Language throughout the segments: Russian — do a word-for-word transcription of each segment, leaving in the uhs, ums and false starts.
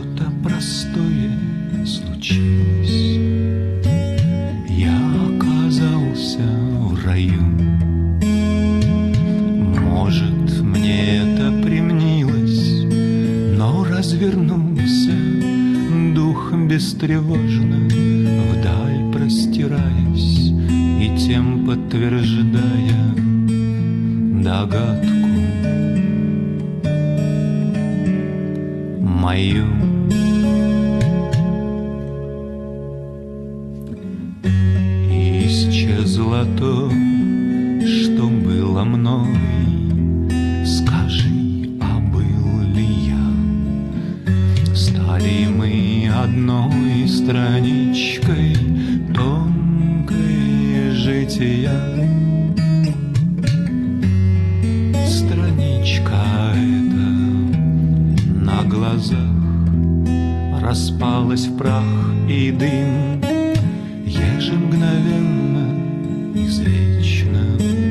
что-то простое случилось. Я оказался в раю. Может, мне это примнилось, но развернулся дух бестревожно, вдаль простираясь и тем подтверждая догадку мою. Исчезло то, что было мной. Скажи, а был ли я? Стали мы одной страничкой тонкой жития. Страничка эта на глазах распалась в прах и дым, ежемгновенно, извечно,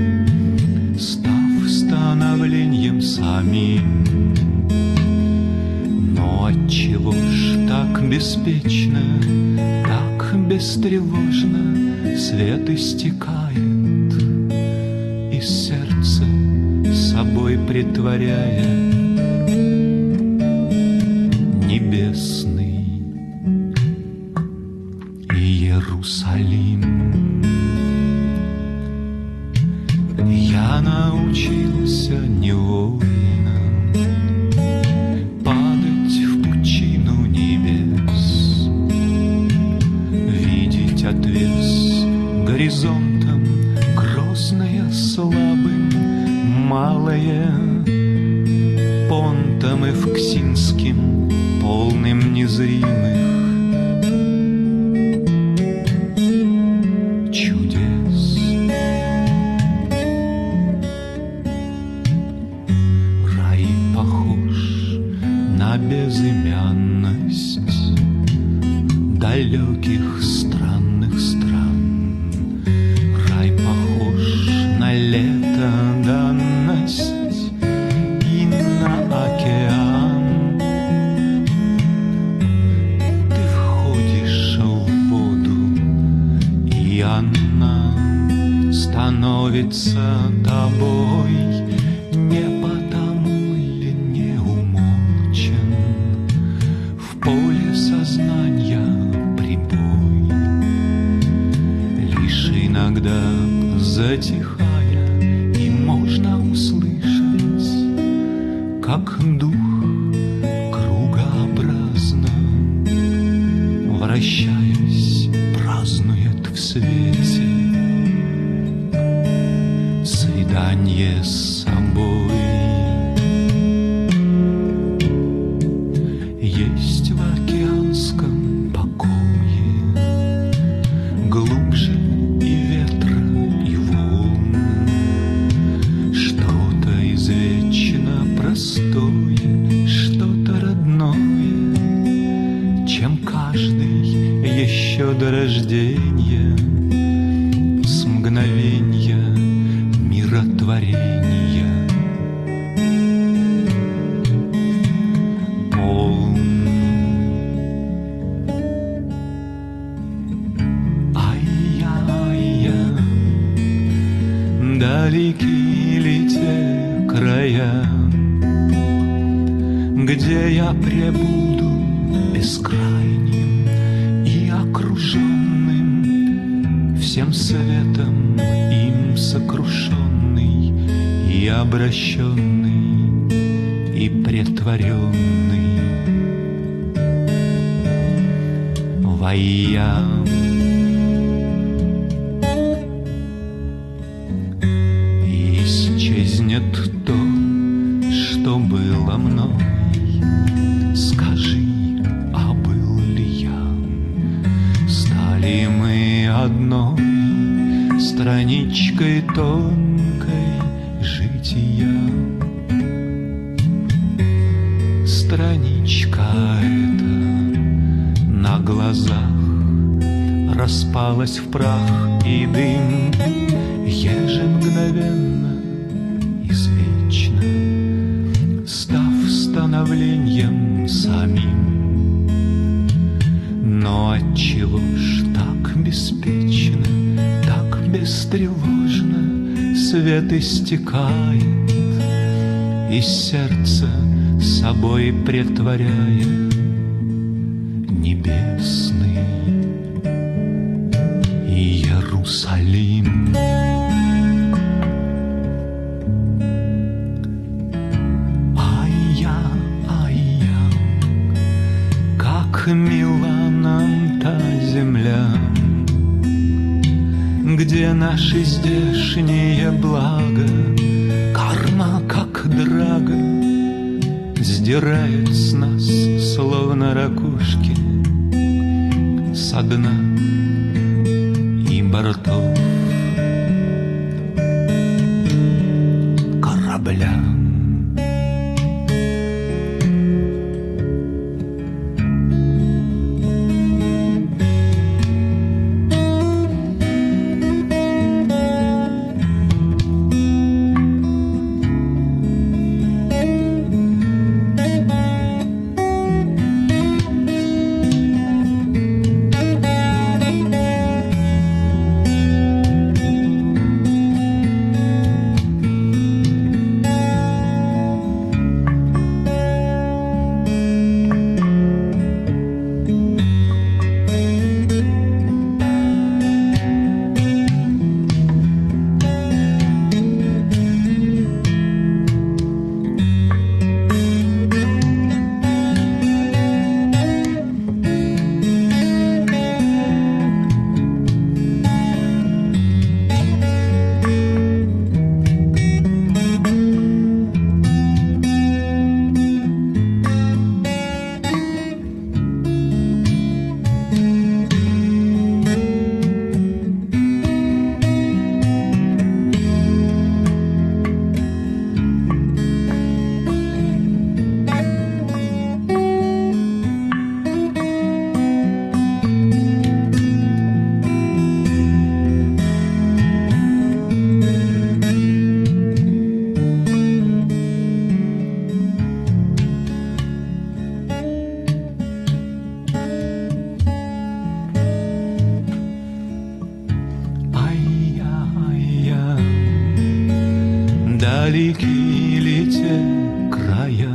став становлением самим. Но отчего ж так беспечно, так бестревожно свет истекает из сердца, собой притворяя небесный Иерусалим. Я научился невольно падать в пучину небес, видеть отвес горизонтом грозное слабым, малое понтом эвксинским полным незримых чудес. Рай похож на безымянность далеких странных стран. Рай похож на лето, данность и на океан. Ты входишь в воду, и она становится тобой. Не потому ли не умолчен в поле сознания прибой, лишь иногда затихая, и можно услышать, как дух кругообразно, вращаясь, празднует в свете свидание с собой. Есть в океанском покое глубже и ветра, и волн что-то извечно простое, что-то родное, чем каждый еще до рождения, с мгновенья миротворения. Полн. Ай-я-я, далеки ли те края, где я пребуду бескрайним и окруженным всем светом им сокрушенный и обращенный и претворенный вая. Исчезнет то, что было мной. Скажи, а был ли я? Стали мы одной страничкой тонкой жития. Страничка эта на глазах распалась в прах и дым, ежемгновенно, извечно, став становлением самим. Но отчего ж так беспечно, так бестревожно свет истекает, и сердце собой претворяя небесный Иерусалим. Ай-я, ай-я, как мила нам та земля, где наши здешние блага карма, как драга, сдирает с нас, словно ракушки, со дна и бортов корабля. Далеки ли те края,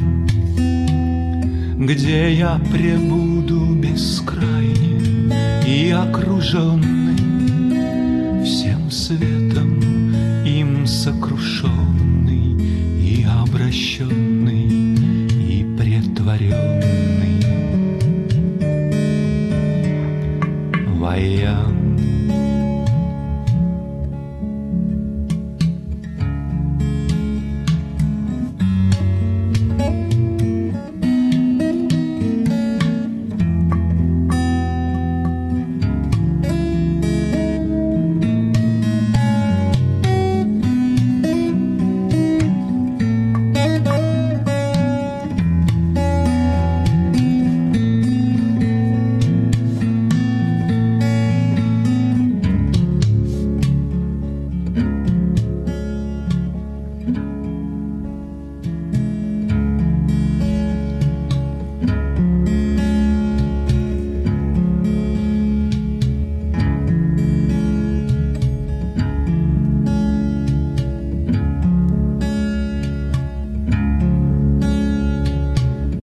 где я пребуду бескрайне и окруженный всем светом, им сокрушенный и обращенный и претворенный воян.